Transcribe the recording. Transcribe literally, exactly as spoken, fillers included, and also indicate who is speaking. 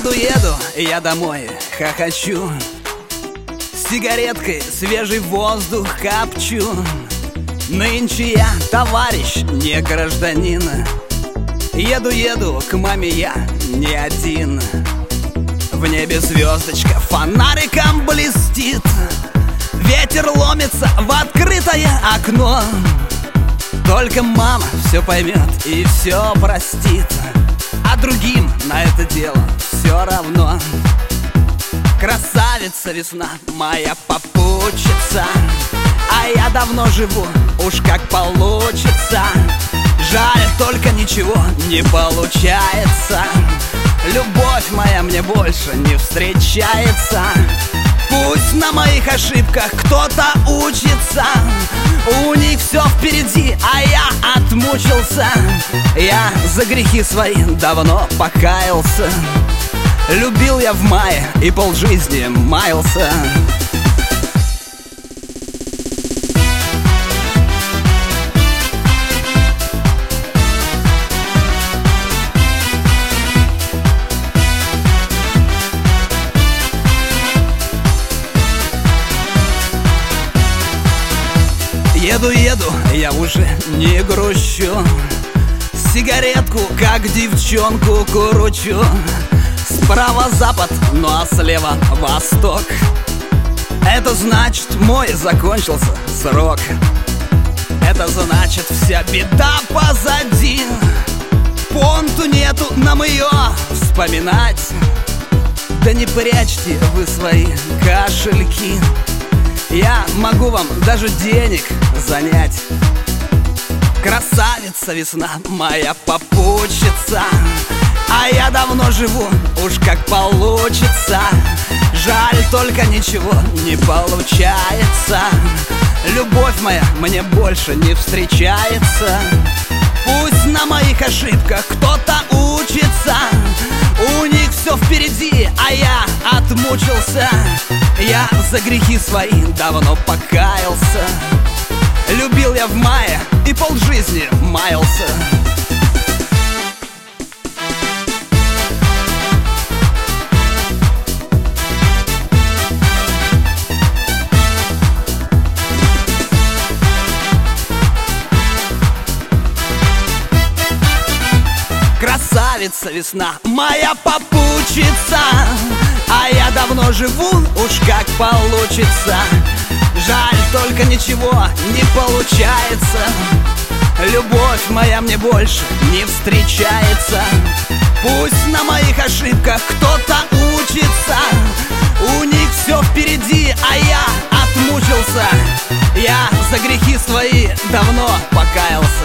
Speaker 1: Еду, еду, я домой, хохочу, с сигареткой свежий воздух копчу. Нынче я товарищ, не гражданин. Еду, еду, к маме я не один. В небе звездочка фонариком блестит. Ветер ломится в открытое окно. Только мама все поймет и все простит, а другим на это дело все равно. Красавица весна, моя попутчица, а я давно живу, уж как получится. Жаль, только ничего не получается. Любовь моя мне больше не встречается. Пусть на моих ошибках кто-то учится, у них все впереди, а я отмучился. Я за грехи свои давно покаялся. Любил я в мае и полжизни маялся. Еду, еду, я уже не грущу, сигаретку, как девчонку, курочу. Справа запад, ну а слева восток. Это значит, мой закончился срок. Это значит, вся беда позади. Понту нету нам ее вспоминать. Да не прячьте вы свои кошельки, я могу вам даже денег занять. Красавица весна, моя попутчица, а я давно живу, уж как получится. Жаль, только ничего не получается. Любовь моя мне больше не встречается. Пусть на моих ошибках кто-то учится, у них все впереди, а я отмучился. Я за грехи свои давно покаялся. Любил я в мае и полжизни маялся. Красавица весна, моя попутчица, а я давно живу, уж как получится. Жаль, только ничего не получается. Любовь моя мне больше не встречается. Пусть на моих ошибках кто-то учится, у них все впереди, а я отмучился. Я за грехи свои давно покаялся.